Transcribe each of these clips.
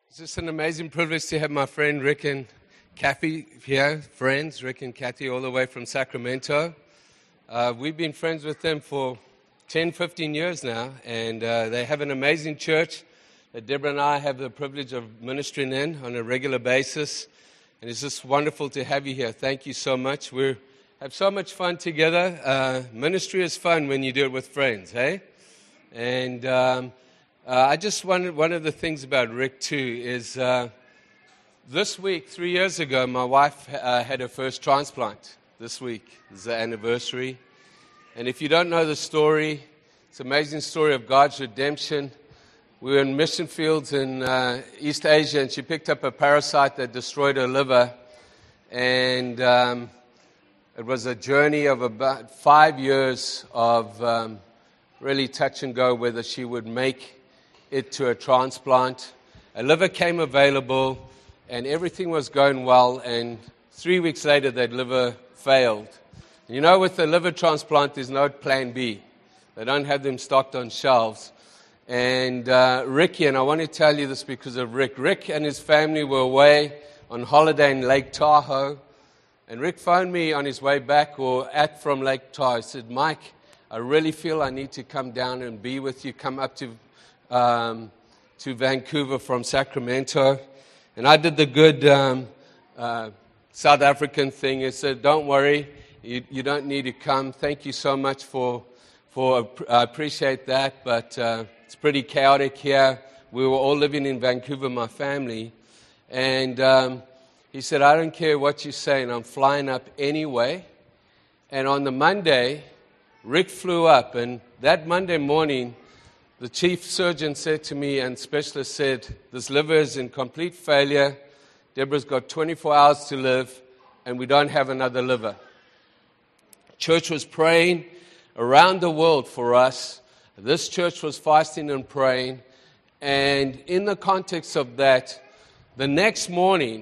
It's just an amazing privilege to have my friend Rick and Kathy here, friends, Rick and Kathy, all the way from Sacramento. We've been friends with them for 10, 15 years now, and they have an amazing church that Deborah and I have the privilege of ministering in on a regular basis, and it's just wonderful to have you here. Thank you so much. We have so much fun together. Ministry is fun when you do it with friends, hey? And I just wondered, one of the things about Rick, too, is this week, 3 years ago, my wife had her first transplant. This week is the anniversary. And if you don't know the story, it's an amazing story of God's redemption. We were in mission fields in East Asia, and she picked up a parasite that destroyed her liver. And it was a journey of about 5 years of really touch and go, whether she would make it to a transplant. A liver came available, and everything was going well, and 3 weeks later, that liver failed. You know, with the liver transplant, there's no plan B. They don't have them stocked on shelves. And Ricky, and I want to tell you this because of Rick and his family were away on holiday in Lake Tahoe, and Rick phoned me on his way back from Lake Tahoe. He said, Mike, I really feel I need to come down and be with you, come up to Vancouver from Sacramento. And I did the good South African thing. I said, don't worry, you don't need to come. Thank you so much I appreciate that, but it's pretty chaotic here. We were all living in Vancouver, my family. And he said, I don't care what you're saying, I'm flying up anyway. And on the Monday, Rick flew up, and that Monday morning, the chief surgeon said to me, and specialist said, this liver is in complete failure. Deborah's got 24 hours to live, and we don't have another liver. Church was praying around the world for us. This church was fasting and praying. And in the context of that, the next morning,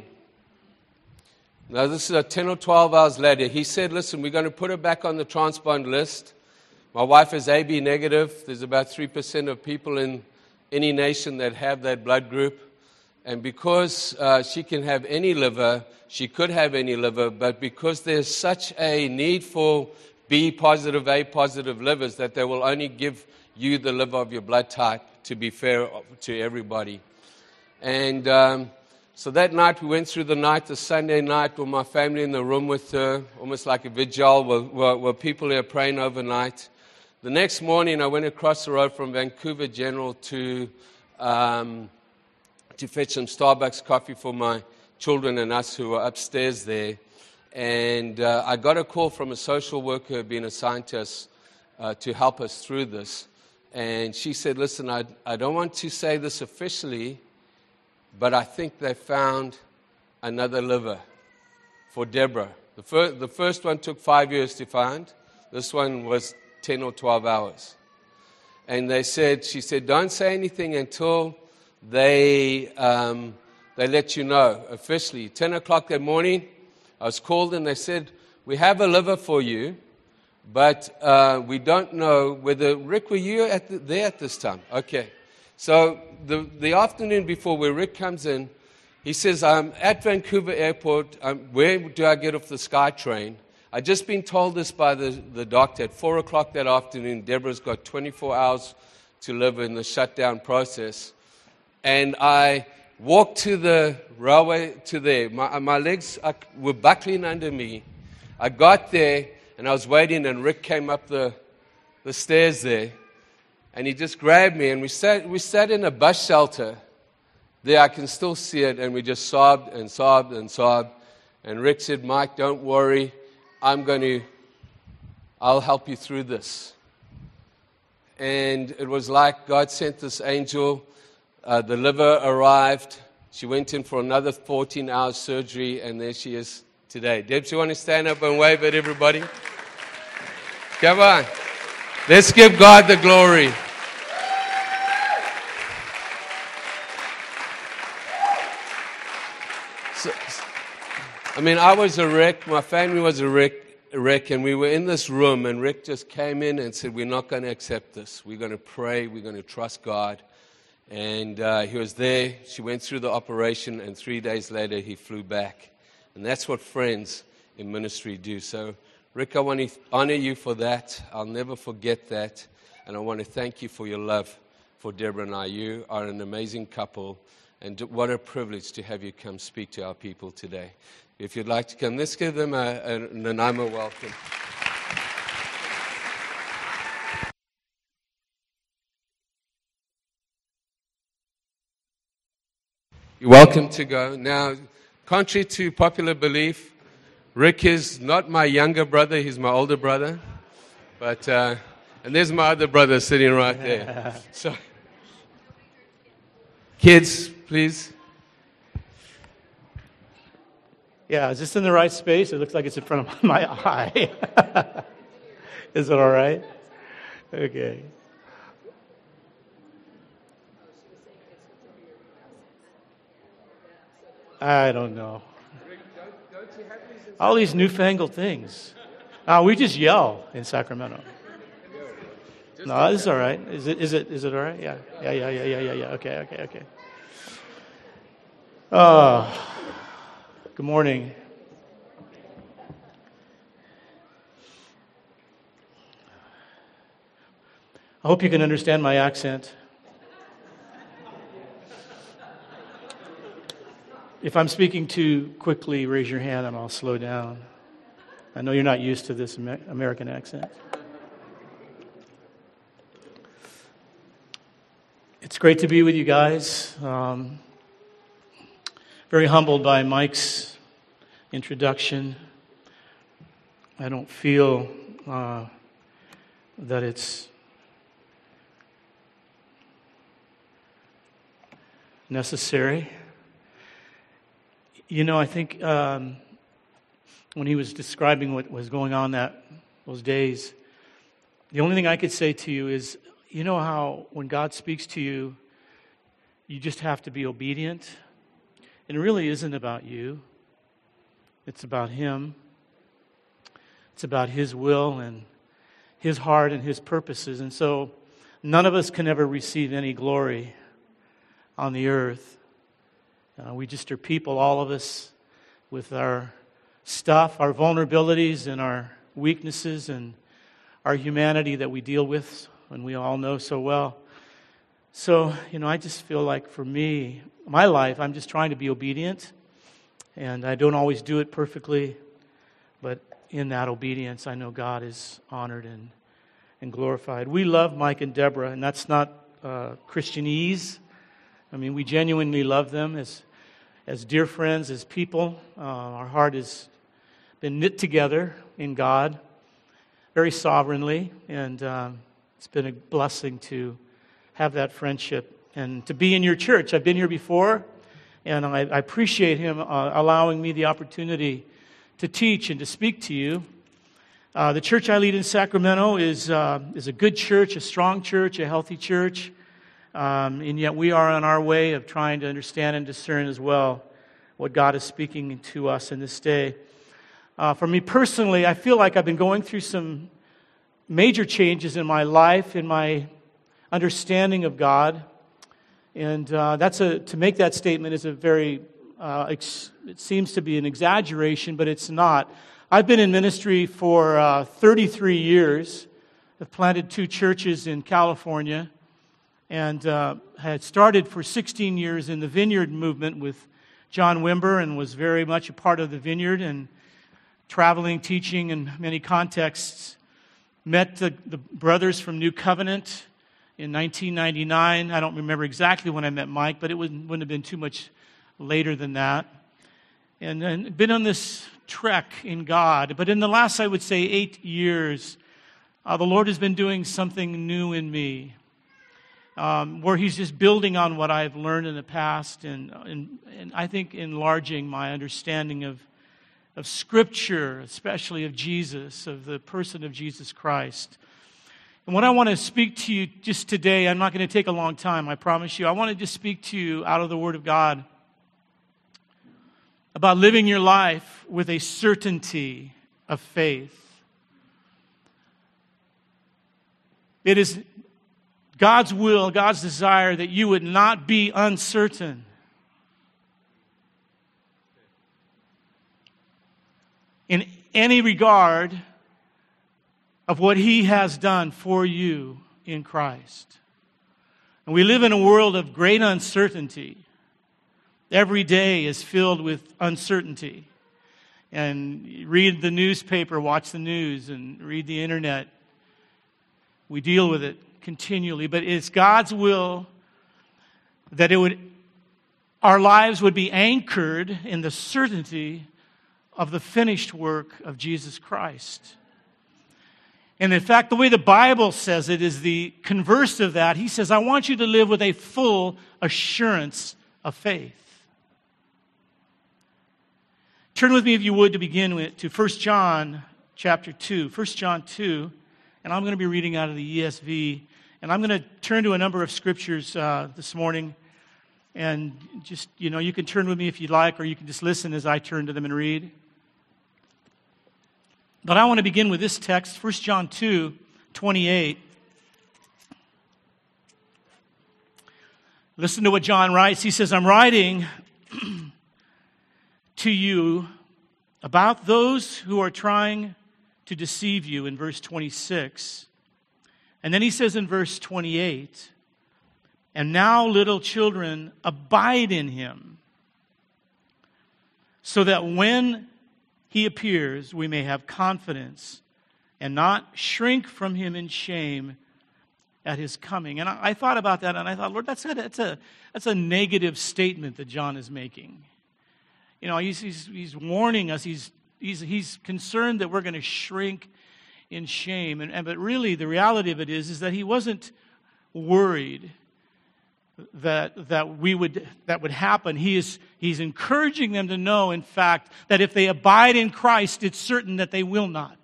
now this is 10 or 12 hours later, he said, listen, we're going to put her back on the transplant list. My wife is AB negative. There's about 3% of people in any nation that have that blood group. And because she can have any liver, she could have any liver, but because there's such a need for B positive, A positive livers, that they will only give you the liver of your blood type, to be fair to everybody. And so that night, we went through the night, the Sunday night, with my family in the room with her, almost like a vigil, where people are praying overnight. The next morning, I went across the road from Vancouver General to fetch some Starbucks coffee for my children and us who were upstairs there. And I got a call from a social worker being assigned to us to help us through this. And she said, listen, I don't want to say this officially, but I think they found another liver for Deborah. The first one took 5 years to find. This one was 10 or 12 hours. And she said, don't say anything until they let you know officially. 10 o'clock that morning, I was called and they said, we have a liver for you, but we don't know whether, Rick, were you there at this time? Okay. So the afternoon before, where Rick comes in, he says, I'm at Vancouver Airport. Where do I get off the SkyTrain? I'd just been told this by the doctor at 4 o'clock that afternoon. Deborah's got 24 hours to live in the shutdown process. And I walked to the railway to there. My legs were buckling under me. I got there, and I was waiting, and Rick came up the stairs there. And he just grabbed me, and we sat in a bus shelter. There, I can still see it, and we just sobbed and sobbed and sobbed. And Rick said, Mike, don't worry. I'll help you through this. And it was like God sent this angel. The liver arrived. She went in for another 14 hours surgery, and there she is today. Debs, you want to stand up and wave at everybody? Come on. Let's give God the glory. I was a Rick. My family was a Rick, and we were in this room, and Rick just came in and said, we're not going to accept this. We're going to pray. We're going to trust God. And he was there. She went through the operation, and 3 days later, he flew back. And that's what friends in ministry do. So, Rick, I want to honor you for that. I'll never forget that. And I want to thank you for your love for Deborah and I. You are an amazing couple. And what a privilege to have you come speak to our people today. If you'd like to come, let's give them an Nanaimo welcome. You're welcome to go. Now, contrary to popular belief, Rick is not my younger brother, he's my older brother. But, and there's my other brother sitting right there. So, kids, please. Yeah, is this in the right space? It looks like it's in front of my eye. Is it all right? Okay. I don't know. All these newfangled things. We just yell in Sacramento. No, this is all right. Is it all right? Yeah. Okay. Good morning. I hope you can understand my accent. If I'm speaking too quickly, raise your hand and I'll slow down. I know you're not used to this American accent. It's great to be with you guys. Very humbled by Mike's introduction. I don't feel that it's necessary. You know, I think when he was describing what was going on those days, the only thing I could say to you is, you know how when God speaks to you, you just have to be obedient? It really isn't about you. It's about Him. It's about His will and His heart and His purposes. And so none of us can ever receive any glory on the earth. We just are people, all of us, with our stuff, our vulnerabilities and our weaknesses and our humanity that we deal with and we all know so well. So, I just feel like for me, my life, I'm just trying to be obedient, and I don't always do it perfectly, but in that obedience, I know God is honored and glorified. We love Mike and Deborah, and that's not Christianese. I mean, we genuinely love them as dear friends, as people. Our heart has been knit together in God very sovereignly, and it's been a blessing to have that friendship and to be in your church. I've been here before, and I appreciate him allowing me the opportunity to teach and to speak to you. The church I lead in Sacramento is a good church, a strong church, a healthy church. And yet we are on our way of trying to understand and discern as well what God is speaking to us in this day. For me personally, I feel like I've been going through some major changes in my life, in my understanding of God. And to make that statement is a very, it seems to be an exaggeration, but it's not. I've been in ministry for 33 years. I've planted 2 churches in California. And had started for 16 years in the Vineyard movement with John Wimber and was very much a part of the Vineyard and traveling, teaching in many contexts. Met the brothers from New Covenant in 1999. I don't remember exactly when I met Mike, but it wouldn't have been too much later than that. And been on this trek in God. But in the last, I would say, 8 years, the Lord has been doing something new in me. Where He's just building on what I've learned in the past and I think enlarging my understanding of Scripture, especially of Jesus, of the person of Jesus Christ. And what I want to speak to you just today, I'm not going to take a long time, I promise you. I want to just speak to you out of the Word of God about living your life with a certainty of faith. It is God's will, God's desire that you would not be uncertain. In any regard of what He has done for you in Christ. And we live in a world of great uncertainty. Every day is filled with uncertainty. And read the newspaper, watch the news, and read the internet. We deal with it continually. But it's God's will that our lives would be anchored in the certainty of the finished work of Jesus Christ. And in fact, the way the Bible says it is the converse of that. He says, I want you to live with a full assurance of faith. Turn with me, if you would, to begin with, to 1 John chapter 2. 1 John 2, and I'm going to be reading out of the ESV. And I'm going to turn to a number of scriptures this morning. And just, you can turn with me if you'd like, or you can just listen as I turn to them and read. But I want to begin with this text, 1 John 2, 28. Listen to what John writes. He says, I'm writing to you about those who are trying to deceive you, in verse 26. And then he says in verse 28, and now, little children, abide in Him, so that when He appears, we may have confidence and not shrink from Him in shame at His coming. And I thought about that, and I thought, Lord, that's a negative statement that John is making. He's warning us. He's concerned that we're going to shrink in shame. But really, the reality of it is that he wasn't worried that would happen. He's encouraging them to know, in fact, that if they abide in Christ, it's certain that they will not.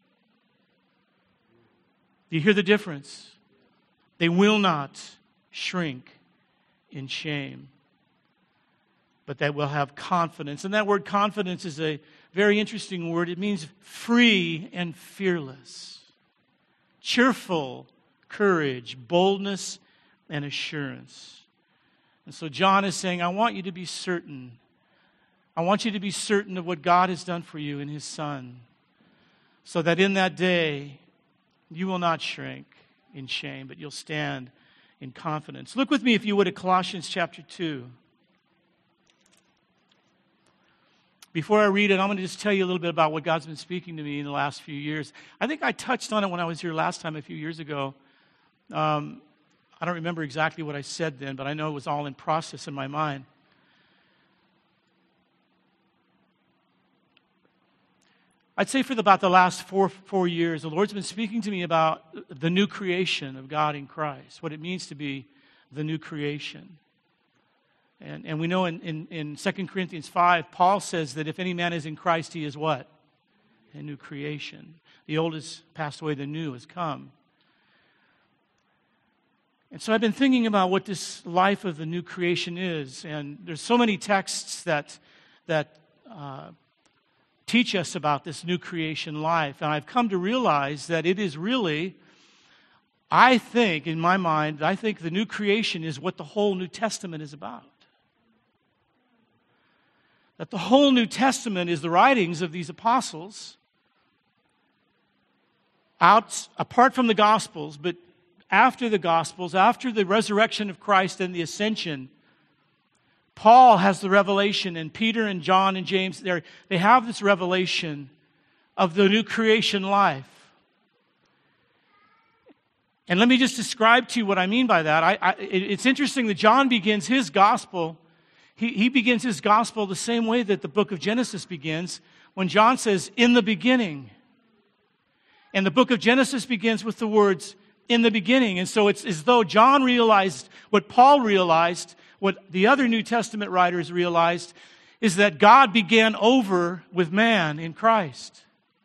Do you hear the difference? They will not shrink in shame, but they will have confidence. And that word confidence is a very interesting word. It means free and fearless, cheerful courage, boldness, and assurance. And so John is saying, I want you to be certain. I want you to be certain of what God has done for you in His Son, so that in that day you will not shrink in shame, but you'll stand in confidence. Look with me, if you would, at Colossians chapter 2. Before I read it, I'm going to just tell you a little bit about what God's been speaking to me in the last few years. I think I touched on it when I was here last time a few years ago. I don't remember exactly what I said then, but I know it was all in process in my mind. I'd say for about the last four years, the Lord's been speaking to me about the new creation of God in Christ, what it means to be the new creation. And we know in 2 Corinthians 5, Paul says that if any man is in Christ, he is what? A new creation. The old has passed away, the new has come. And so I've been thinking about what this life of the new creation is. And there's so many texts that teach us about this new creation life. And I've come to realize that it is really, I think, in my mind, I think the new creation is what the whole New Testament is about. That the whole New Testament is the writings of these apostles, apart from the Gospels, but after the Gospels, after the resurrection of Christ and the ascension, Paul has the revelation, and Peter and John and James, they have this revelation of the new creation life. And let me just describe to you what I mean by that. It's interesting that John begins his gospel. He begins his gospel the same way that the book of Genesis begins, when John says, in the beginning. And the book of Genesis begins with the words, in the beginning. And so it's as though John realized what Paul realized, what the other New Testament writers realized, is that God began over with man in Christ.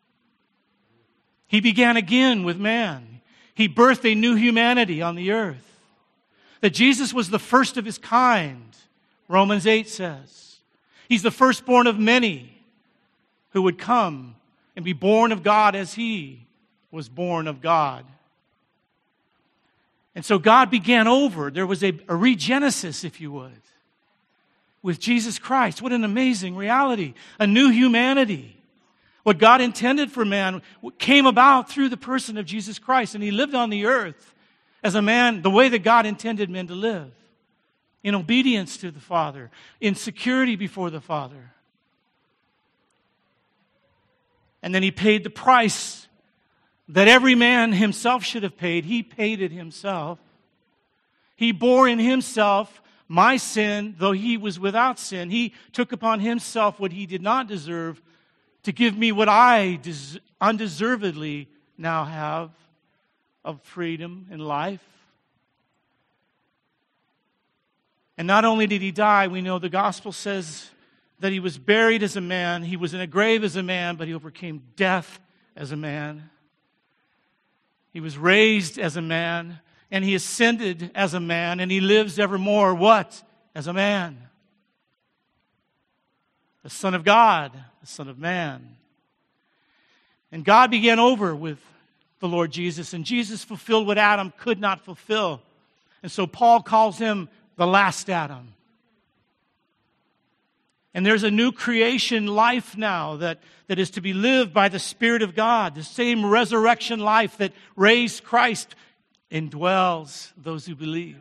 He began again with man. He birthed a new humanity on the earth. That Jesus was the first of His kind, Romans 8 says. He's the firstborn of many who would come and be born of God as He was born of God. And so God began over. There was a regenesis, if you would, with Jesus Christ. What an amazing reality. A new humanity. What God intended for man came about through the person of Jesus Christ. And He lived on the earth as a man, the way that God intended men to live. In obedience to the Father. In security before the Father. And then He paid the price that every man himself should have paid. He paid it Himself. He bore in Himself my sin, though He was without sin. He took upon Himself what He did not deserve to give me what I undeservedly now have of freedom and life. And not only did He die, we know the gospel says that He was buried as a man, He was in a grave as a man, but He overcame death as a man. He was raised as a man, and He ascended as a man, and He lives evermore, what? As a man. The Son of God, the Son of Man. And God began over with the Lord Jesus, and Jesus fulfilled what Adam could not fulfill. And so Paul calls Him the last Adam. And there's a new creation life now that is to be lived by the Spirit of God. The same resurrection life that raised Christ indwells those who believe.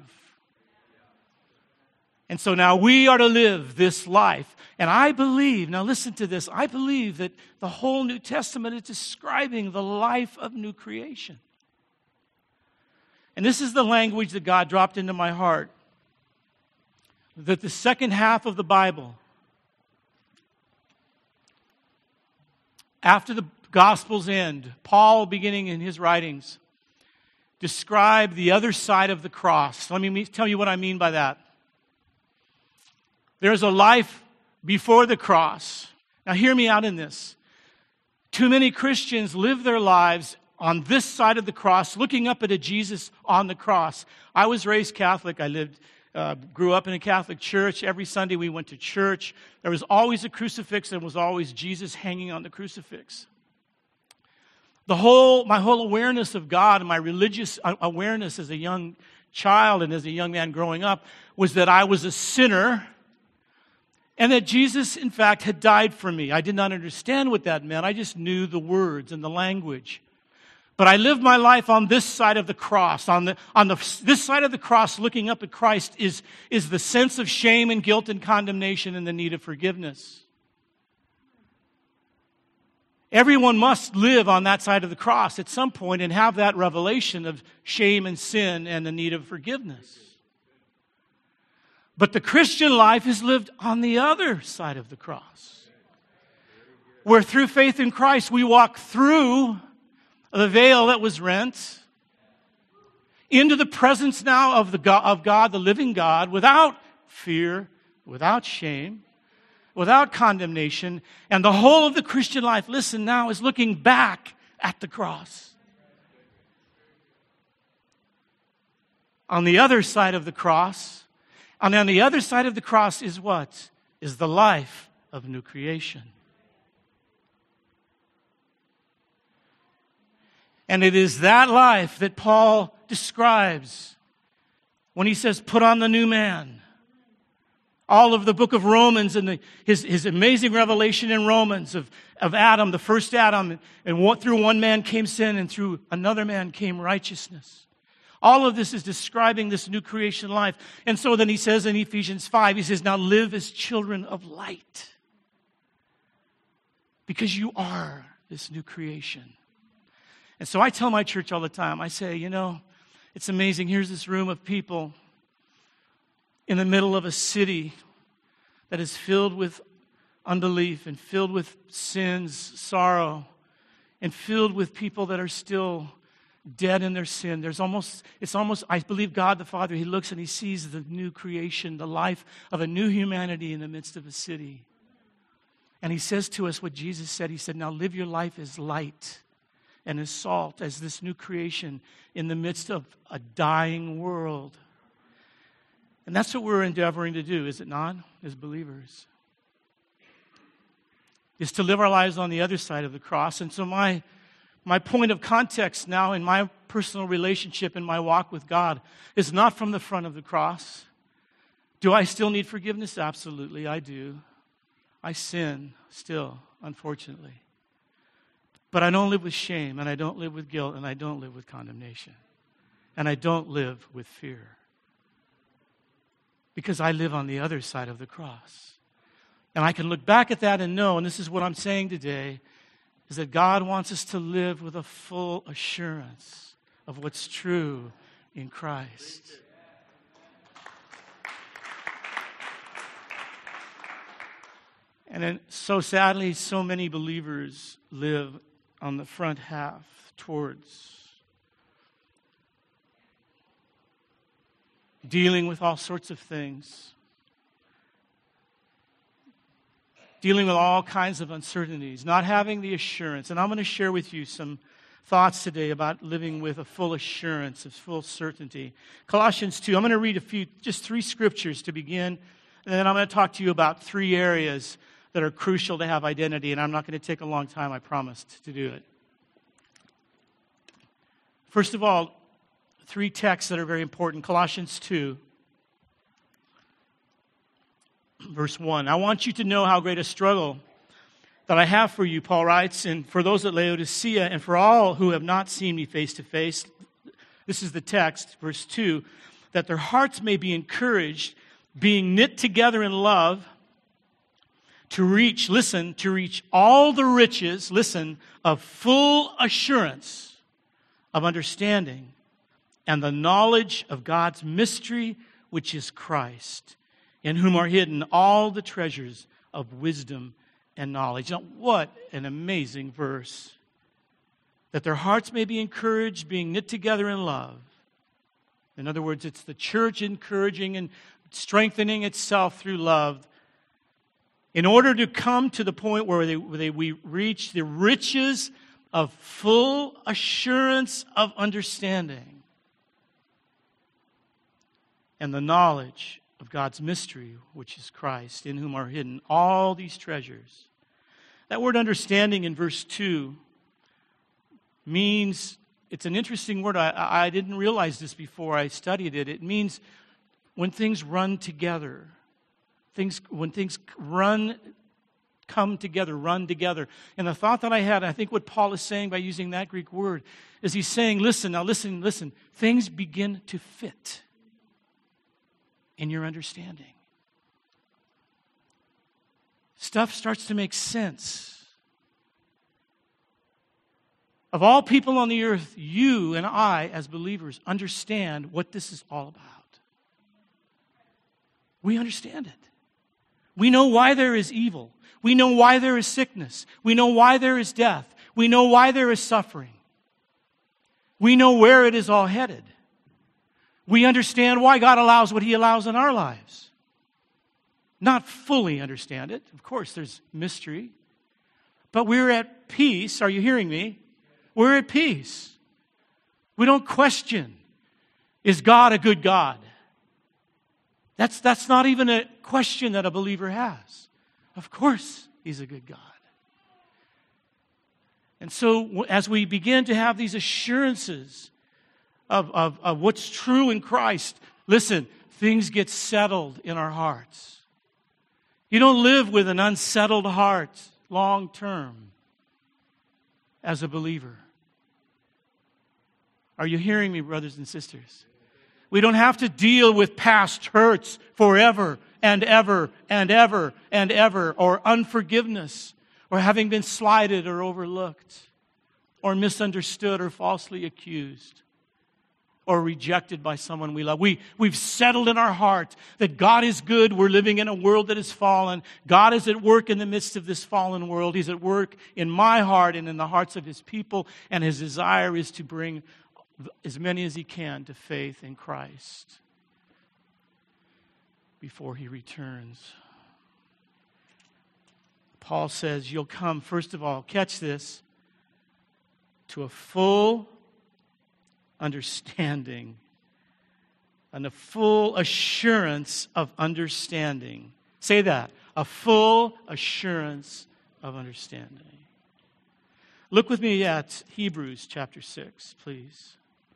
And so now we are to live this life. And I believe, now listen to this, I believe that the whole New Testament is describing the life of new creation. And this is the language that God dropped into my heart. That the second half of the Bible, after the Gospels end, Paul, beginning in his writings, describe the other side of the cross. Let me tell you what I mean by that. There's a life before the cross. Now hear me out in this. Too many Christians live their lives on this side of the cross, looking up at a Jesus on the cross. I was raised Catholic. I grew up in a Catholic church. Every Sunday we went to church. There was always a crucifix. There was always Jesus hanging on the crucifix. My whole awareness of God and my religious awareness as a young child and as a young man growing up was that I was a sinner and that Jesus, in fact, had died for me. I did not understand what that meant. I just knew the words and the language. But I lived my life on this side of the cross. This side of the cross, looking up at Christ, is the sense of shame and guilt and condemnation and the need of forgiveness. Everyone must live on that side of the cross at some point and have that revelation of shame and sin and the need of forgiveness. But the Christian life is lived on the other side of the cross, where through faith in Christ we walk through the veil that was rent into the presence now of God, the living God, without fear, without shame, without condemnation. And the whole of the Christian life, listen now, is looking back at the cross. On the other side of the cross, and on the other side of the cross is what? Is the life of new creation. And it is that life that Paul describes when he says, put on the new man. All of the book of Romans and his amazing revelation in Romans of Adam, the first Adam, and through one man came sin and through another man came righteousness. All of this is describing this new creation life. And so then he says in Ephesians 5, he says, now live as children of light. Because you are this new creation. And so I tell my church all the time, I say, it's amazing. Here's this room of people in the middle of a city that is filled with unbelief and filled with sins, sorrow, and filled with people that are still dead in their sin. It's almost, I believe God the Father, He looks and He sees the new creation, the life of a new humanity in the midst of a city. And He says to us what Jesus said. He said, now live your life as light and as salt, as this new creation in the midst of a dying world. And that's what we're endeavoring to do, is it not, as believers? Is to live our lives on the other side of the cross. And so my point of context now in my personal relationship in my walk with God is not from the front of the cross. Do I still need forgiveness? Absolutely, I do. I sin still, unfortunately. But I don't live with shame, and I don't live with guilt, and I don't live with condemnation. And I don't live with fear. Because I live on the other side of the cross. And I can look back at that and know, and this is what I'm saying today, is that God wants us to live with a full assurance of what's true in Christ. And then, so sadly, so many believers live on the front half towards dealing with all sorts of things, dealing with all kinds of uncertainties, not having the assurance. And I'm going to share with you some thoughts today about living with a full assurance, a full certainty. Colossians 2, I'm going to read just 3 scriptures to begin, and then I'm going to talk to you about 3 areas that are crucial to have identity, and I'm not going to take a long time, I promised to do it. First of all, 3 texts that are very important. Colossians 2, verse 1. I want you to know how great a struggle that I have for you, Paul writes, and for those at Laodicea, and for all who have not seen me face to face. This is the text, verse 2, that their hearts may be encouraged, being knit together in love, to reach all the riches, of full assurance of understanding and the knowledge of God's mystery, which is Christ, in whom are hidden all the treasures of wisdom and knowledge. Now, what an amazing verse. That their hearts may be encouraged, being knit together in love. In other words, it's the church encouraging and strengthening itself through love in order to come to the point where we reach the riches of full assurance of understanding and the knowledge of God's mystery, which is Christ, in whom are hidden all these treasures. That word understanding in verse 2 means, it's an interesting word. I didn't realize this before I studied it. It means when things run together. When things come together, run together. And the thought that I had, I think what Paul is saying by using that Greek word, is he's saying, listen, things begin to fit in your understanding. Stuff starts to make sense. Of all people on the earth, you and I, as believers, understand what this is all about. We understand it. We know why there is evil. We know why there is sickness. We know why there is death. We know why there is suffering. We know where it is all headed. We understand why God allows what He allows in our lives. Not fully understand it. Of course, there's mystery. But we're at peace. Are you hearing me? We're at peace. We don't question, is God a good God? That's not even a question that a believer has. Of course, He's a good God. And so as we begin to have these assurances of what's true in Christ, listen, things get settled in our hearts. You don't live with an unsettled heart long term as a believer. Are you hearing me, brothers and sisters? We don't have to deal with past hurts forever and ever and ever and ever, or unforgiveness, or having been slighted or overlooked, or misunderstood or falsely accused, or rejected by someone we love. We've settled in our heart that God is good. We're living in a world that is fallen. God is at work in the midst of this fallen world. He's at work in my heart and in the hearts of His people, and His desire is to bring as many as He can to faith in Christ before He returns. Paul says you'll come, first of all, catch this, to a full understanding and a full assurance of understanding. Say that, a full assurance of understanding. Look with me at Hebrews chapter 6, please.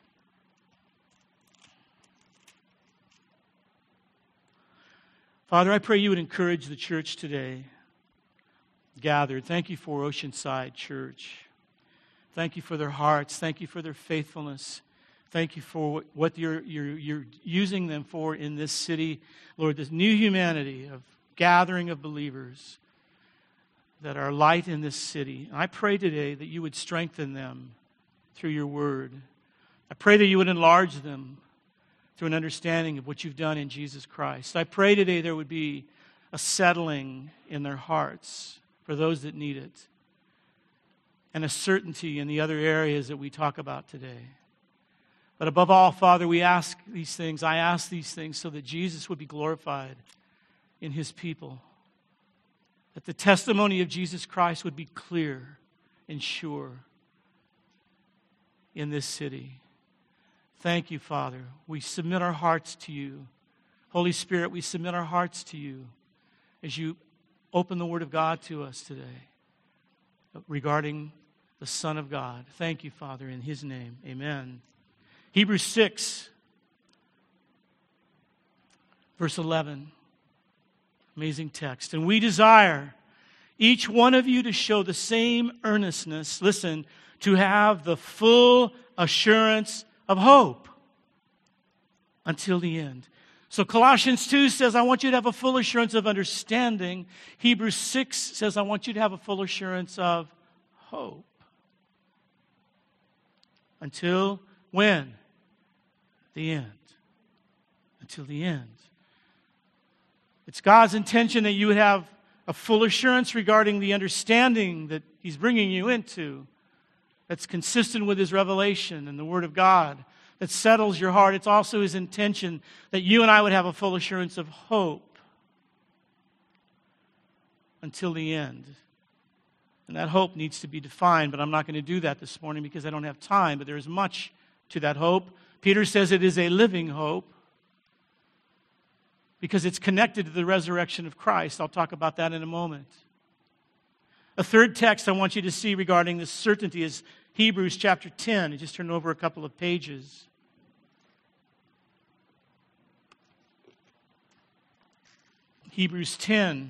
Father, I pray you would encourage the church today gathered. Thank you for Oceanside Church. Thank you for their hearts. Thank you for their faithfulness. Thank you for what you're using them for in this city. Lord, this new humanity of gathering of believers that are light in this city. I pray today that you would strengthen them through your word. I pray that you would enlarge them through an understanding of what you've done in Jesus Christ. I pray today there would be a settling in their hearts for those that need it, and a certainty in the other areas that we talk about today. But above all, Father, we ask these things. I ask these things so that Jesus would be glorified in his people, that the testimony of Jesus Christ would be clear and sure in this city. Thank you, Father. We submit our hearts to you. Holy Spirit, we submit our hearts to you as you open the Word of God to us today regarding the Son of God. Thank you, Father, in his name. Amen. Hebrews 6, verse 11. Amazing text. And we desire each one of you to show the same earnestness, listen, to have the full assurance of hope until the end. So Colossians 2 says, I want you to have a full assurance of understanding. Hebrews 6 says, I want you to have a full assurance of hope. Until when? The end. Until the end. It's God's intention that you would have a full assurance regarding the understanding that he's bringing you into, that's consistent with his revelation and the Word of God, that settles your heart. It's also his intention that you and I would have a full assurance of hope until the end. And that hope needs to be defined, but I'm not going to do that this morning because I don't have time, but there is much to that hope. Peter says it is a living hope because it's connected to the resurrection of Christ. I'll talk about that in a moment. A third text I want you to see regarding this certainty is Hebrews chapter 10. I just turned over a couple of pages. Hebrews 10.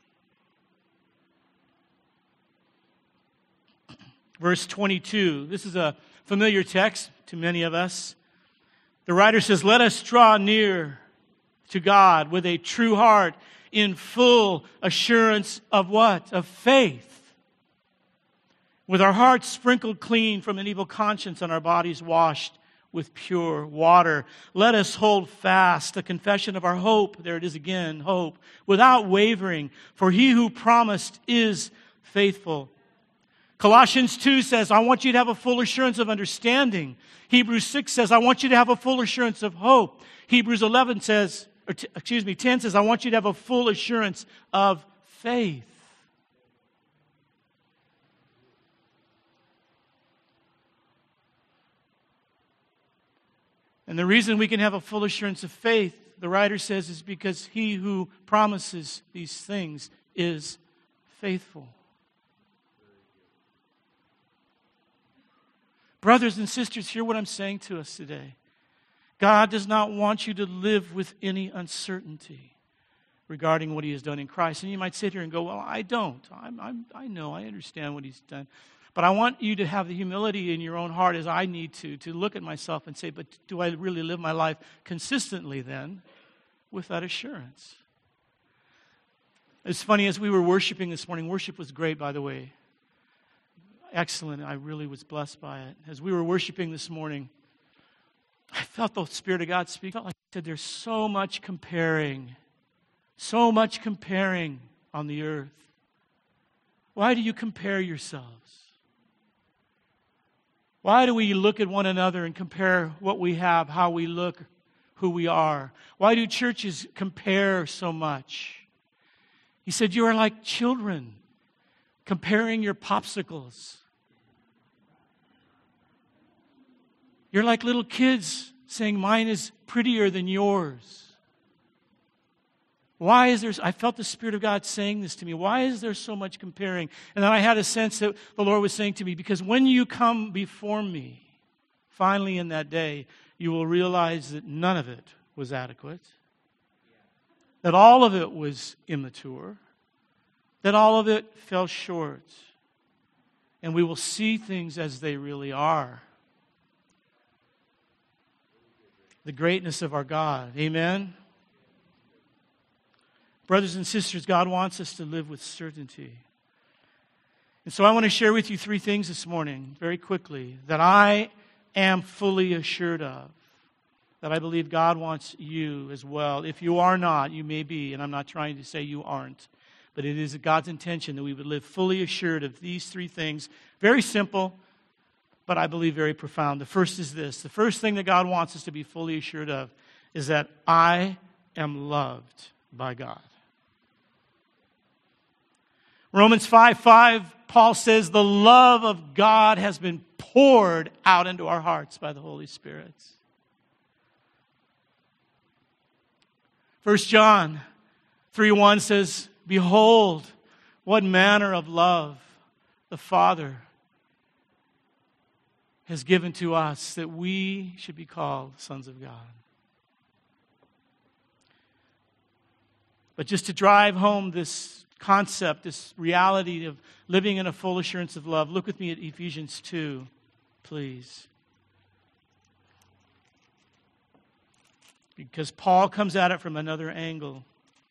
Verse 22. This is a familiar text to many of us. The writer says, let us draw near to God with a true heart in full assurance of what? Of faith. With our hearts sprinkled clean from an evil conscience and our bodies washed with pure water. Let us hold fast the confession of our hope. There it is again, hope. Without wavering, for he who promised is faithful. Colossians 2 says, I want you to have a full assurance of understanding. Hebrews 6 says, I want you to have a full assurance of hope. Hebrews 11 says, 10 says, I want you to have a full assurance of faith. And the reason we can have a full assurance of faith, the writer says, is because he who promises these things is faithful. Brothers and sisters, hear what I'm saying to us today. God does not want you to live with any uncertainty regarding what he has done in Christ. And you might sit here and go, well, I don't. I know, I understand what he's done. But I want you to have the humility in your own heart, as I need to look at myself and say, but do I really live my life consistently then with that assurance? It's funny, as we were worshiping this morning, worship was great, by the way. Excellent. I really was blessed by it. As we were worshiping this morning, I felt the Spirit of God speak. I felt like he said, there's so much comparing on the earth. Why do you compare yourselves? Why do we look at one another and compare what we have, how we look, who we are? Why do churches compare so much? He said, you are like children comparing your popsicles. You're like little kids saying, mine is prettier than yours. Why is there, I felt the Spirit of God saying this to me. Why is there so much comparing? And then I had a sense that the Lord was saying to me, because when you come before me, finally in that day, you will realize that none of it was adequate. that all of it was immature, that all of it fell short, and we will see things as they really are. The greatness of our God. Amen? Brothers and sisters, God wants us to live with certainty. And so I want to share with you 3 things this morning, very quickly, that I am fully assured of, that I believe God wants you as well. If you are not, you may be, and I'm not trying to say you aren't, but it is God's intention that we would live fully assured of these 3 things. Very simple, but I believe very profound. The first is this. The first thing that God wants us to be fully assured of is that I am loved by God. Romans 5:5, Paul says, the love of God has been poured out into our hearts by the Holy Spirit. 1 John 3:1 says, behold, what manner of love the Father has given to us, that we should be called sons of God. But just to drive home this concept, this reality of living in a full assurance of love, look with me at Ephesians 2, please. Because Paul comes at it from another angle.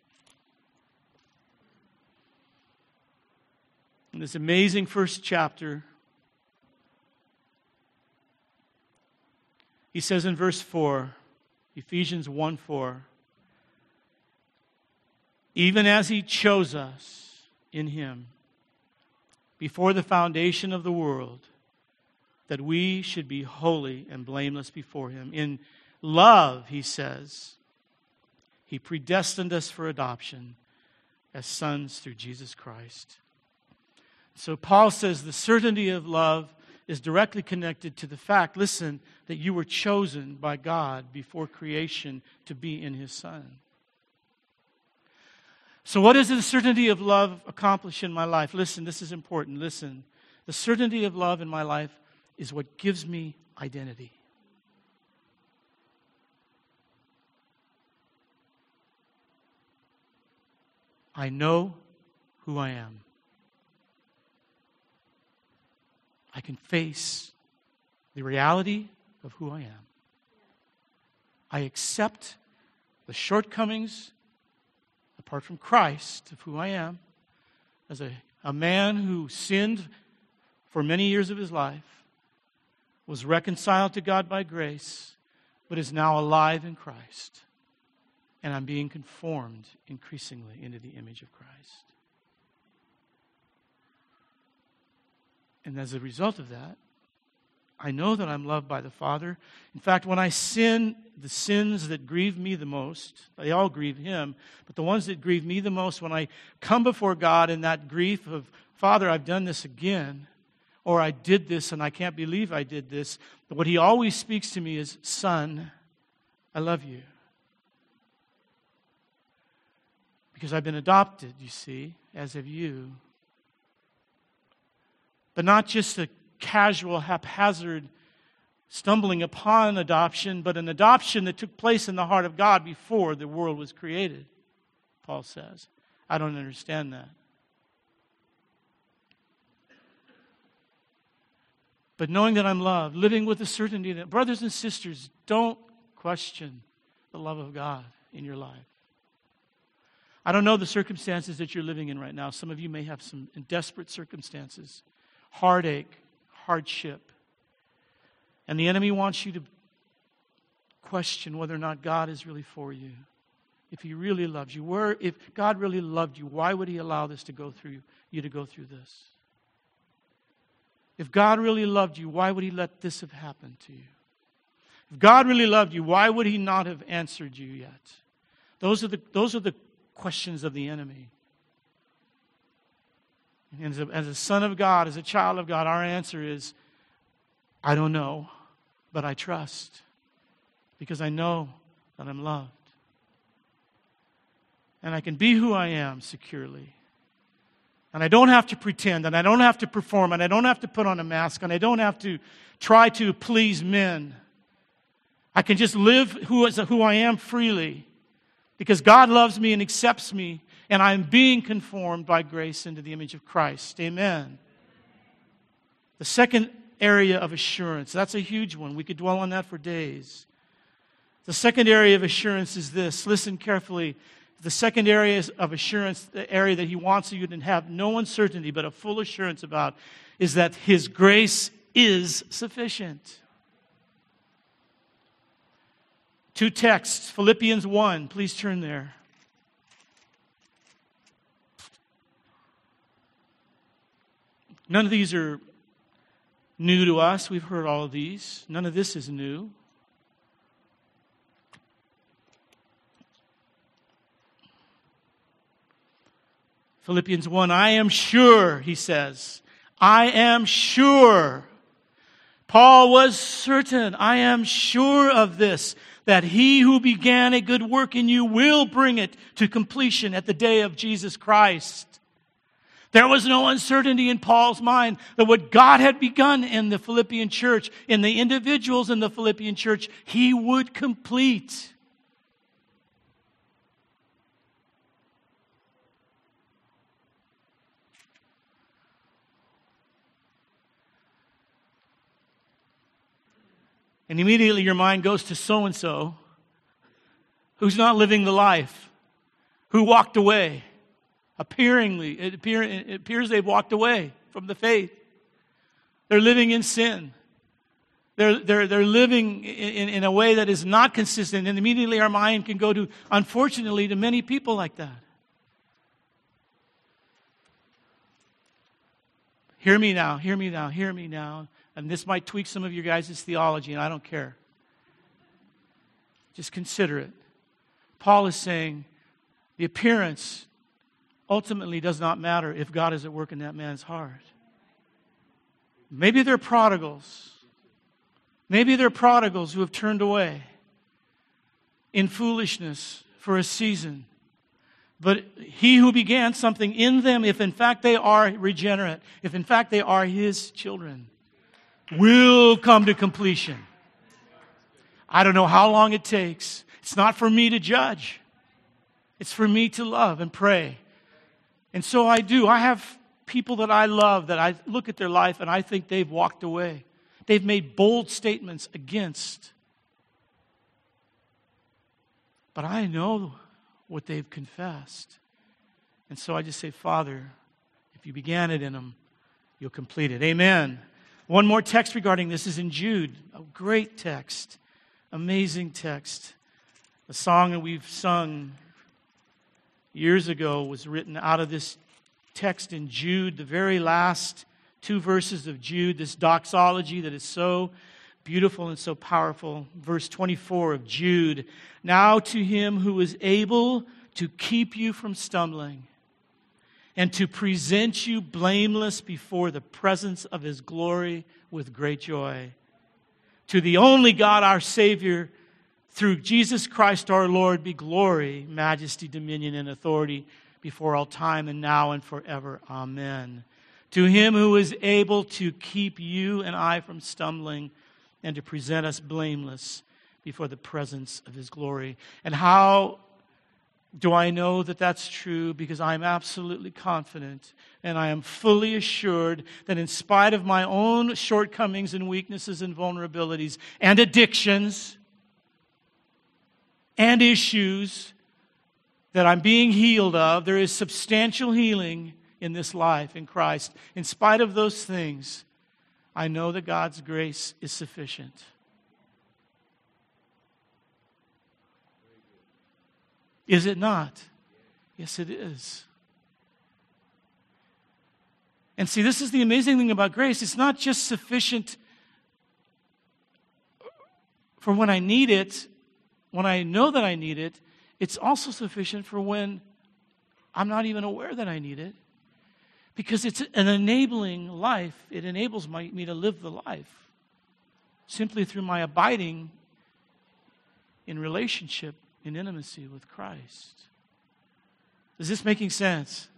In this amazing first chapter, he says in verse 4, Ephesians 1:4, even as he chose us in him before the foundation of the world, that we should be holy and blameless before him. In love, he says, he predestined us for adoption as sons through Jesus Christ. So Paul says the certainty of love is directly connected to the fact, listen, that you were chosen by God before creation to be in his Son. So what does the certainty of love accomplish in my life? Listen, this is important. Listen, the certainty of love in my life is what gives me identity. I know who I am. I can face the reality of who I am. I accept the shortcomings apart from Christ of who I am as a man who sinned for many years of his life, was reconciled to God by grace, but is now alive in Christ. And I'm being conformed increasingly into the image of Christ. And as a result of that, I know that I'm loved by the Father. In fact, when I sin, the sins that grieve me the most, they all grieve him, but the ones that grieve me the most, when I come before God in that grief of, Father, I've done this again, or I did this and I can't believe I did this, what he always speaks to me is, Son, I love you. Because I've been adopted, you see, as have you. But not just a casual, haphazard stumbling upon adoption, but an adoption that took place in the heart of God before the world was created, Paul says. I don't understand that. But knowing that I'm loved, living with the certainty that, brothers and sisters, don't question the love of God in your life. I don't know the circumstances that you're living in right now. Some of you may have some desperate circumstances, heartache, hardship. And the enemy wants you to question whether or not God is really for you. If he really loves you. If God really loved you, why would he allow this to go through you to go through this? If God really loved you, why would he let this have happened to you? If God really loved you, why would he not have answered you yet? Those are the questions of the enemy. And as a son of God, as a child of God, our answer is, I don't know, but I trust. Because I know that I'm loved. And I can be who I am securely. And I don't have to pretend, and I don't have to perform, and I don't have to put on a mask, and I don't have to try to please men. I can just live who I am freely Because God loves me and accepts me, and I'm being conformed by grace into the image of Christ. Amen. The second area of assurance, that's a huge one. We could dwell on that for days. The second area of assurance is this. Listen carefully. The second area of assurance, the area that he wants you to have no uncertainty but a full assurance about, is that his grace is sufficient. Two texts, Philippians 1. Please turn there. None of these are new to us. We've heard all of these. None of this is new. Philippians 1, I am sure, he says. I am sure. Paul was certain. I am sure of this, that he who began a good work in you will bring it to completion at the day of Jesus Christ. There was no uncertainty in Paul's mind that what God had begun in the Philippian church, in the individuals in the Philippian church, he would complete. And immediately your mind goes to so-and-so who's not living the life, who walked away. It appears they've walked away from the faith. They're living in sin. They're living in a way that is not consistent. And immediately our mind can go to, unfortunately, to many people like that. Hear me now, hear me now, hear me now. And this might tweak some of your guys' theology, and I don't care. Just consider it. Paul is saying the appearance ultimately does not matter if God is at work in that man's heart. Maybe they're prodigals. Maybe they're prodigals who have turned away in foolishness for a season. But he who began something in them, if in fact they are regenerate, if in fact they are his children, will come to completion. I don't know how long it takes. It's not for me to judge. It's for me to love and pray. And so I do. I have people that I love that I look at their life and I think they've walked away. They've made bold statements against. But I know what they've confessed. And so I just say, Father, if you began it in them, you'll complete it. Amen. One more text regarding this is in Jude. A great text. Amazing text. A song that we've sung years ago was written out of this text in Jude, the very last two verses of Jude, this doxology that is so beautiful and so powerful. Verse 24 of Jude. Now to him who is able to keep you from stumbling and to present you blameless before the presence of his glory with great joy. To the only God, our Savior, through Jesus Christ our Lord, be glory, majesty, dominion, and authority before all time and now and forever. Amen. To him who is able to keep you and I from stumbling and to present us blameless before the presence of his glory. And how do I know that that's true? Because I'm absolutely confident and I am fully assured that in spite of my own shortcomings and weaknesses and vulnerabilities and addictions and issues that I'm being healed of, there is substantial healing in this life in Christ. In spite of those things, I know that God's grace is sufficient. Is it not? Yes, it is. And see, this is the amazing thing about grace. It's not just sufficient for when I need it, when I know that I need it. It's also sufficient for when I'm not even aware that I need it. Because it's an enabling life. It enables me to live the life simply through my abiding in relationship, in intimacy with Christ. Is this making sense?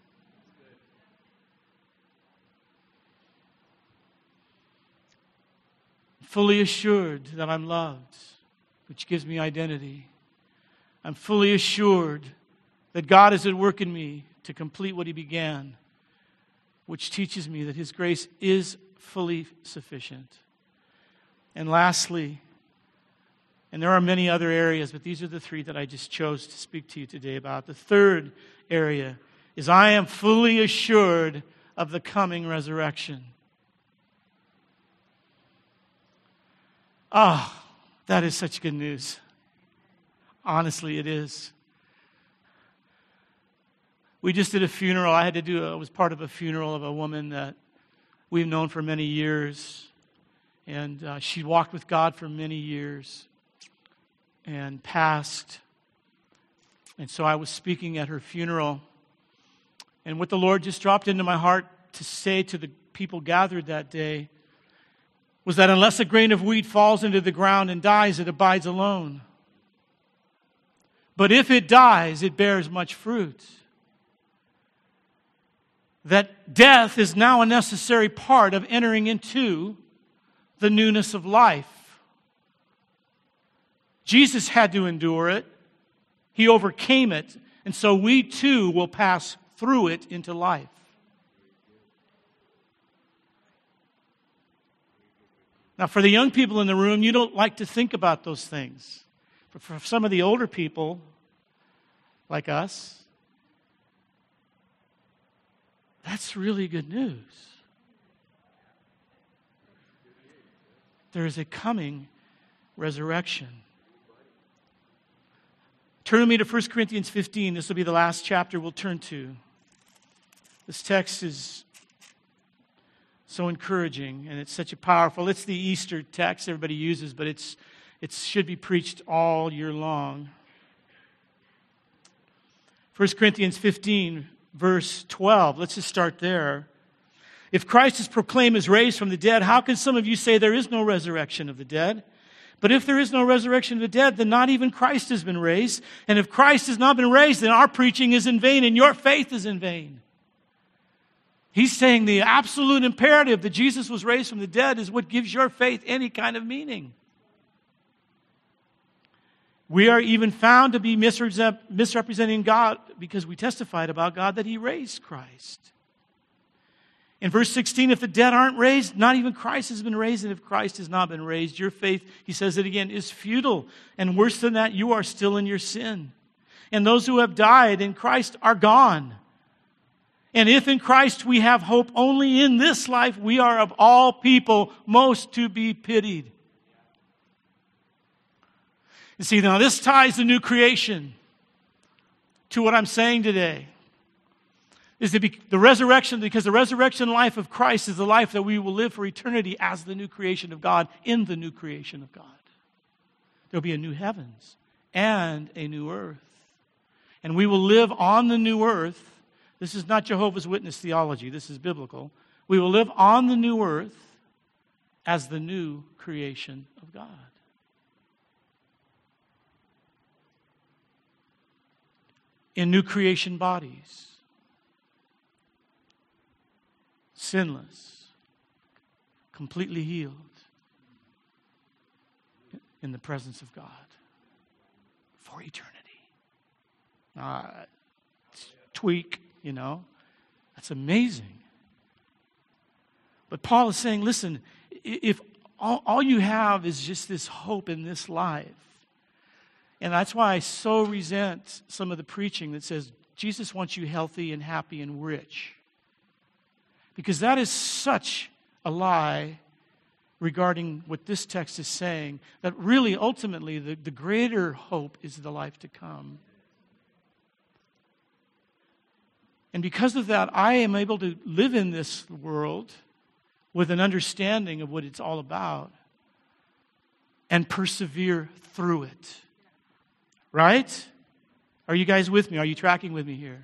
Fully assured that I'm loved, which gives me identity. I'm fully assured that God is at work in me to complete what He began, which teaches me that His grace is fully sufficient. And lastly, and there are many other areas, but these are the three that I just chose to speak to you today about. The third area is I am fully assured of the coming resurrection. Ah, that is such good news. Honestly, it is. We just did a funeral. I was part of a funeral of a woman that we've known for many years. And she walked with God for many years and passed. And so I was speaking at her funeral. And what the Lord just dropped into my heart to say to the people gathered that day was that unless a grain of wheat falls into the ground and dies, it abides alone. But if it dies, it bears much fruit. That death is now a necessary part of entering into the newness of life. Jesus had to endure it. He overcame it. And so we too will pass through it into life. Now, for the young people in the room, you don't like to think about those things. But for some of the older people, like us, that's really good news. There is a coming resurrection. Turn with me to 1 Corinthians 15. This will be the last chapter we'll turn to. This text is so encouraging, and it's such a powerful. It's the Easter text everybody uses, but it should be preached all year long. 1 Corinthians 15, verse 12. Let's just start there. If Christ is proclaimed as raised from the dead, how can some of you say there is no resurrection of the dead? But if there is no resurrection of the dead, then not even Christ has been raised. And if Christ has not been raised, then our preaching is in vain and your faith is in vain. He's saying the absolute imperative that Jesus was raised from the dead is what gives your faith any kind of meaning. We are even found to be misrepresenting God because we testified about God that He raised Christ. In verse 16, if the dead aren't raised, not even Christ has been raised. And if Christ has not been raised, your faith, he says it again, is futile. And worse than that, you are still in your sin. And those who have died in Christ are gone. And if in Christ we have hope only in this life, we are of all people most to be pitied. You see, now this ties the new creation to what I'm saying today. Is the resurrection, because the resurrection life of Christ is the life that we will live for eternity as the new creation of God, in the new creation of God. There'll be a new heavens and a new earth. And we will live on the new earth. This is not Jehovah's Witness theology. This is biblical. We will live on the new earth as the new creation of God. In new creation bodies. Sinless. Completely healed. In the presence of God. For eternity. Tweak. That's amazing. But Paul is saying, listen, if all you have is just this hope in this life, and that's why I so resent some of the preaching that says Jesus wants you healthy and happy and rich. Because that is such a lie regarding what this text is saying, that really, ultimately, the greater hope is the life to come. And because of that, I am able to live in this world with an understanding of what it's all about and persevere through it. Right? Are you guys with me? Are you tracking with me here?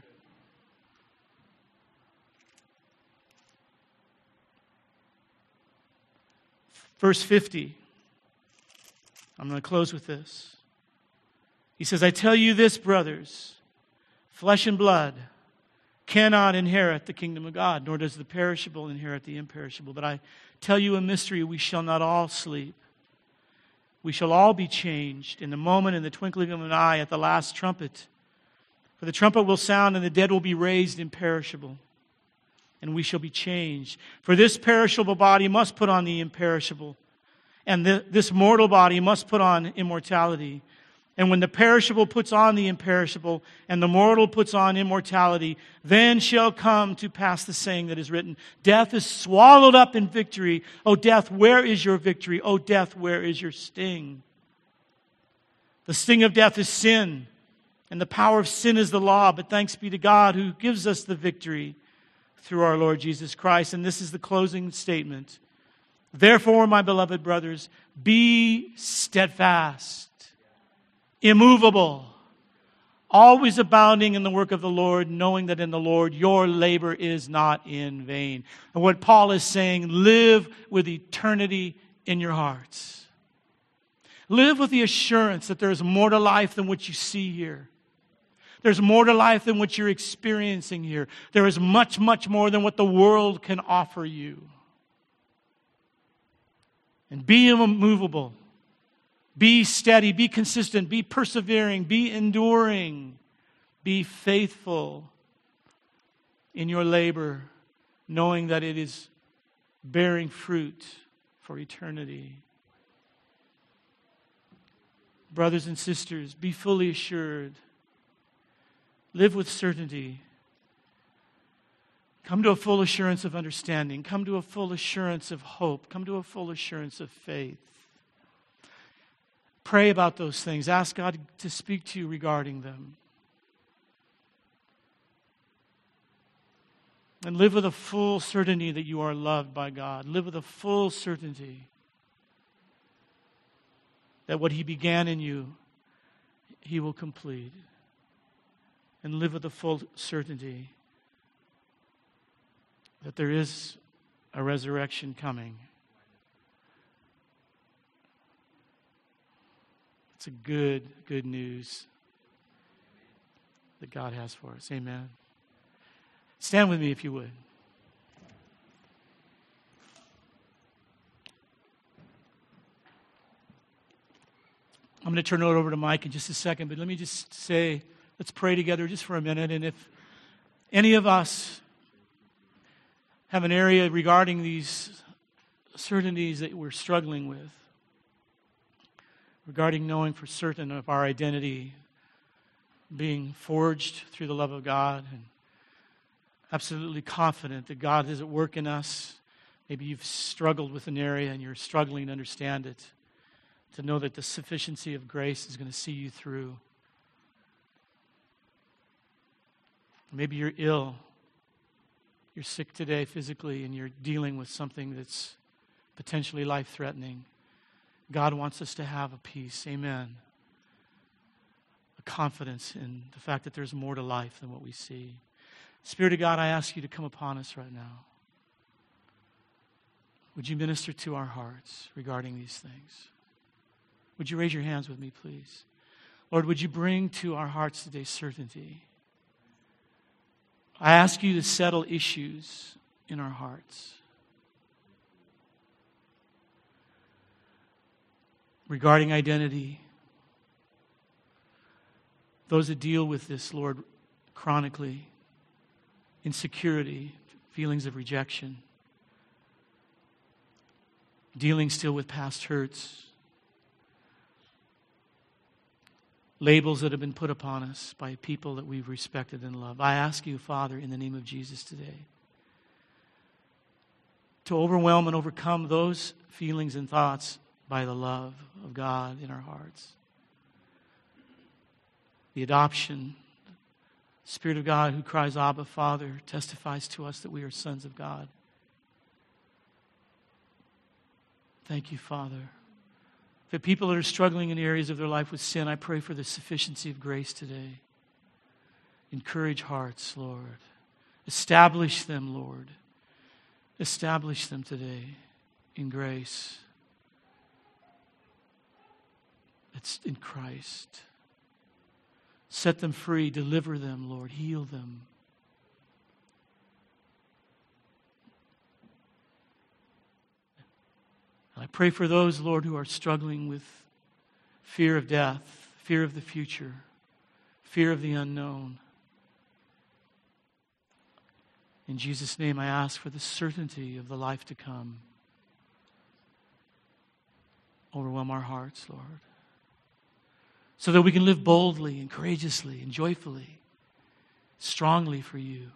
Verse 50. I'm going to close with this. He says, I tell you this, brothers, flesh and blood cannot inherit the kingdom of God, nor does the perishable inherit the imperishable. But I tell you a mystery, we shall not all sleep. We shall all be changed in the moment, in the twinkling of an eye, at the last trumpet. For the trumpet will sound, and the dead will be raised imperishable, and we shall be changed. For this perishable body must put on the imperishable, and this mortal body must put on immortality. And when the perishable puts on the imperishable, and the mortal puts on immortality, then shall come to pass the saying that is written, Death is swallowed up in victory. O death, where is your victory? O death, where is your sting? The sting of death is sin, and the power of sin is the law. But thanks be to God who gives us the victory through our Lord Jesus Christ. And this is the closing statement. Therefore, my beloved brothers, be steadfast, immovable, always abounding in the work of the Lord, knowing that in the Lord your labor is not in vain. And what Paul is saying, live with eternity in your hearts. Live with the assurance that there is more to life than what you see here. There's more to life than what you're experiencing here. There is much, much more than what the world can offer you. And be immovable. Be steady, be consistent, be persevering, be enduring, be faithful in your labor, knowing that it is bearing fruit for eternity. Brothers and sisters, be fully assured. Live with certainty. Come to a full assurance of understanding. Come to a full assurance of hope. Come to a full assurance of faith. Pray about those things. Ask God to speak to you regarding them. And live with a full certainty that you are loved by God. Live with a full certainty that what He began in you, He will complete. And live with a full certainty that there is a resurrection coming. It's a good news that God has for us. Amen. Stand with me if you would. I'm going to turn it over to Mike in just a second, but let me just say, let's pray together just for a minute. And if any of us have an area regarding these certainties that we're struggling with, regarding knowing for certain of our identity being forged through the love of God, and absolutely confident that God is at work in us. Maybe you've struggled with an area and you're struggling to understand it, to know that the sufficiency of grace is going to see you through. Maybe you're ill. You're sick today physically and you're dealing with something that's potentially life-threatening. God wants us to have a peace, amen, a confidence in the fact that there's more to life than what we see. Spirit of God, I ask you to come upon us right now. Would you minister to our hearts regarding these things? Would you raise your hands with me, please? Lord, would you bring to our hearts today certainty? I ask you to settle issues in our hearts. Regarding identity, those that deal with this, Lord, chronically, insecurity, feelings of rejection, dealing still with past hurts, labels that have been put upon us by people that we've respected and loved. I ask you, Father, in the name of Jesus today, to overwhelm and overcome those feelings and thoughts by the love of God in our hearts. The adoption, Spirit of God who cries, Abba, Father, testifies to us that we are sons of God. Thank you, Father. For people that are struggling in areas of their life with sin, I pray for the sufficiency of grace today. Encourage hearts, Lord. Establish them, Lord. Establish them today in grace. It's in Christ. Set them free. Deliver them, Lord. Heal them. And I pray for those, Lord, who are struggling with fear of death, fear of the future, fear of the unknown. In Jesus' name, I ask for the certainty of the life to come. Overwhelm our hearts, Lord, so that we can live boldly and courageously and joyfully, strongly for you.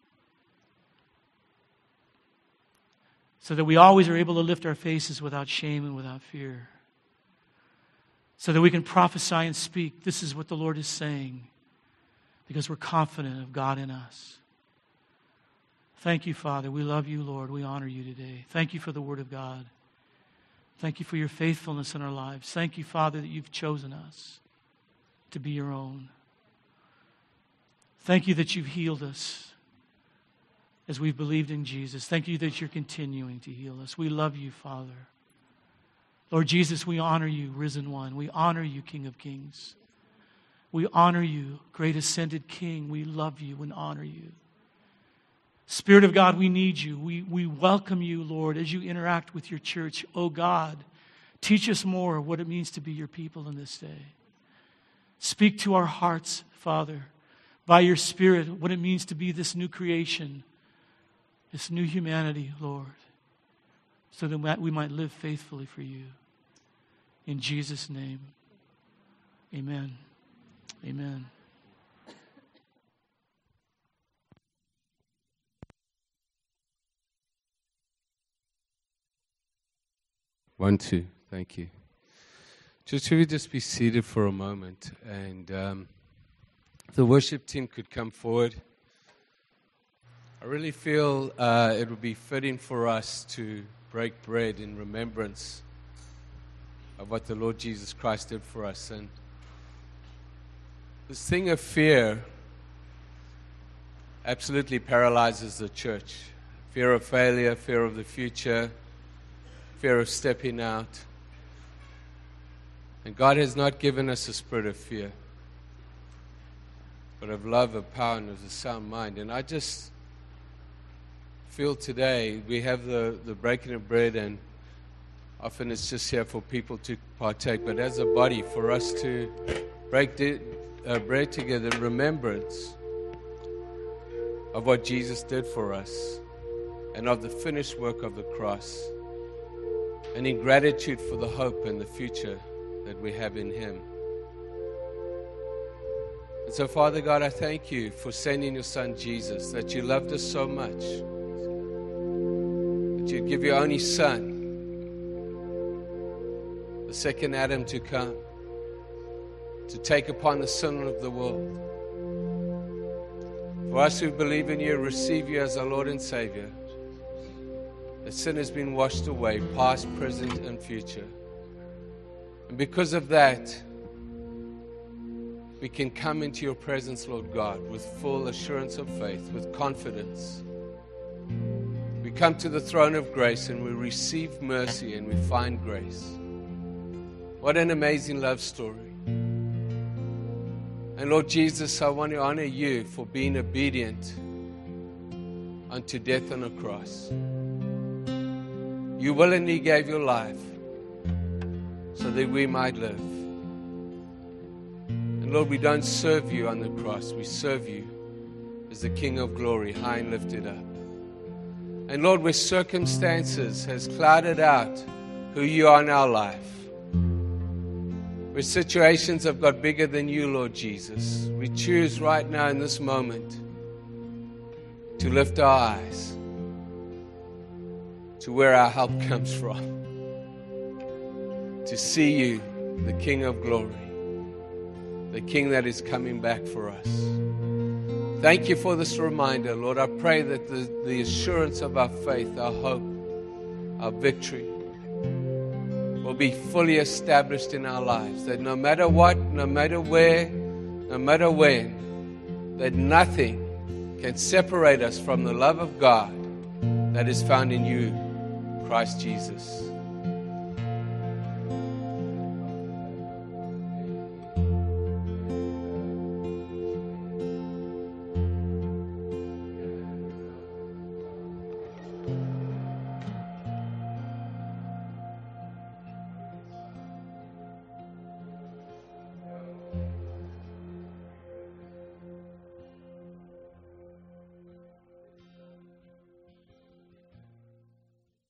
So that we always are able to lift our faces without shame and without fear. So that we can prophesy and speak, this is what the Lord is saying, because we're confident of God in us. Thank you, Father. We love you, Lord. We honor you today. Thank you for the Word of God. Thank you for your faithfulness in our lives. Thank you, Father, that you've chosen us to be your own. Thank you that you've healed us as we've believed in Jesus. Thank you that you're continuing to heal us. We love you, Father. Lord Jesus, we honor you, Risen One. We honor you, King of Kings. We honor you, Great Ascended King. We love you and honor you. Spirit of God, we need you. We welcome you, Lord, as you interact with your church. Oh God, teach us more what it means to be your people in this day. Speak to our hearts, Father, by your Spirit, what it means to be this new creation, this new humanity, Lord, so that we might live faithfully for you. In Jesus' name, amen. Amen. One, two. Thank you. Should we just be seated for a moment, and the worship team could come forward. I really feel it would be fitting for us to break bread in remembrance of what the Lord Jesus Christ did for us. And this thing of fear absolutely paralyzes the church. Fear of failure, fear of the future, fear of stepping out. And God has not given us a spirit of fear, but of love, of power, and of a sound mind. And I just feel today we have the breaking of bread, and often it's just here for people to partake, but as a body, for us to break bread together in remembrance of what Jesus did for us and of the finished work of the cross, and in gratitude for the hope and the future that we have in Him. And so, Father God, I thank you for sending your Son Jesus, that you loved us so much, that you'd give your only Son, the second Adam, to come, to take upon the sin of the world. For us who believe in you, receive you as our Lord and Savior, the sin has been washed away, past, present, and future. And because of that, we can come into your presence, Lord God, with full assurance of faith, with confidence. We come to the throne of grace and we receive mercy and we find grace. What an amazing love story. And Lord Jesus, I want to honor you for being obedient unto death on a cross. You willingly gave your life so that we might live. And Lord, we don't serve you on the cross. We serve you as the King of glory, high and lifted up. And Lord, where circumstances has clouded out who you are in our life, where situations have got bigger than you, Lord Jesus, we choose right now in this moment to lift our eyes to where our help comes from, to see you, the King of glory, the King that is coming back for us. Thank you for this reminder, Lord. I pray that the assurance of our faith, our hope, our victory will be fully established in our lives, that no matter what, no matter where, no matter when, that nothing can separate us from the love of God that is found in you, Christ Jesus.